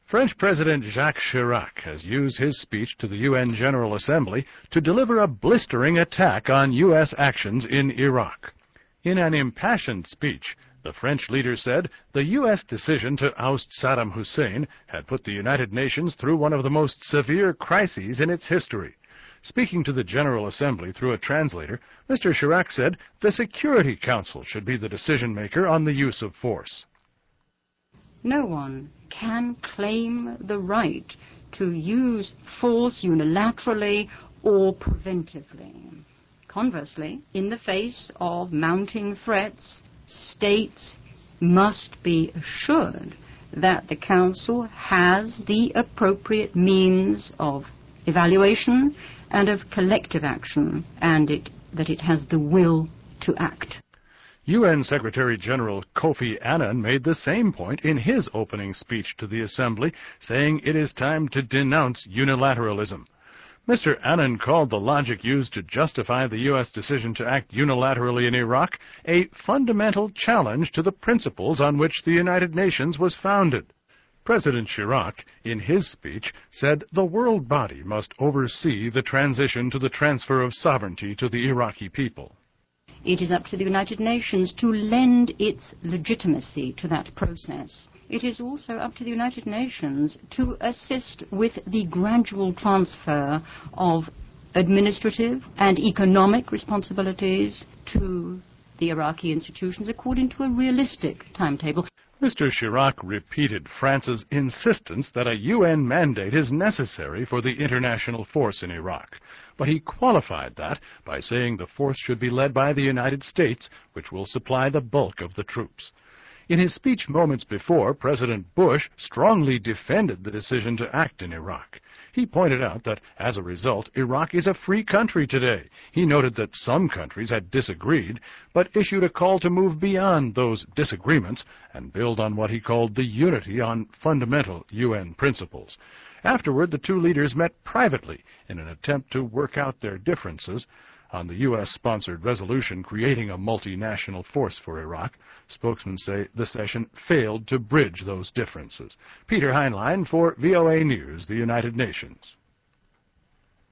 French President Jacques Chirac has used his speech to the UN General Assembly to deliver a blistering attack on U.S. actions in Iraq. In an impassioned speech, the French leader said the U.S. decision to oust Saddam Hussein had put the United Nations through one of the most severe crises in its history. Speaking to the General Assembly through a translator, Mr. Chirac said the Security Council should be the decision-maker on the use of force. No one can claim the right to use force unilaterally or preventively. Conversely, in the face of mounting threats, states must be assured that the Council has the appropriate means of evaluation and of collective action, and that it has the will to act. UN Secretary-General Kofi Annan made the same point in his opening speech to the Assembly, saying it is time to denounce unilateralism. Mr. Annan called the logic used to justify the U.S. decision to act unilaterally in Iraq a fundamental challenge to the principles on which the United Nations was founded. President Chirac, in his speech, said the world body must oversee the transition to the transfer of sovereignty to the Iraqi people. It is up to the United Nations to lend its legitimacy to that process. It is also up to the United Nations to assist with the gradual transfer of administrative and economic responsibilities to the Iraqi institutions according to a realistic timetable. Mr. Chirac repeated France's insistence that a UN mandate is necessary for the international force in Iraq, but he qualified that by saying the force should be led by the United States, which will supply the bulk of the troops. In his speech moments before, President Bush strongly defended the decision to act in Iraq. He pointed out that, as a result, Iraq is a free country today. He noted that some countries had disagreed, but issued a call to move beyond those disagreements and build on what he called the unity on fundamental UN principles. Afterward, the two leaders met privately in an attempt to work out their differences on the U.S.-sponsored resolution creating a multinational force for Iraq. Spokesmen say the session failed to bridge those differences. Peter Heinlein for VOA News, the United Nations.